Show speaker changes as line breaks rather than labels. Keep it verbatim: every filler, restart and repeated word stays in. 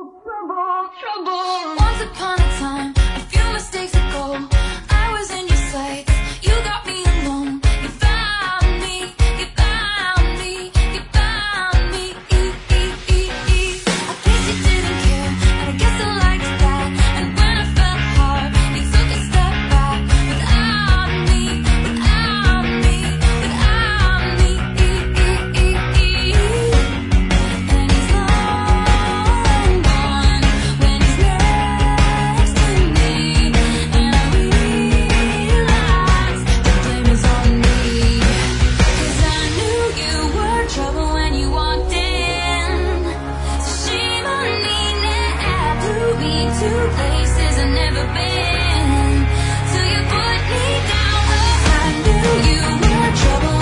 trouble, trouble. Once upon a time, a few mistakes ago, I was in your sights. You got me alone. You found me, you found me, you found me. I guess you didn't care, and I guess I liked that. And when I fell hard, you took a step back. Without me, without me, without me. And he's long gone when he's next to me. And I realize the blame is on me. 'Cause I knew you were trouble when you walked in. So shame on me now, blew me to places I've never been. Till you put me down. Oh, I knew you were trouble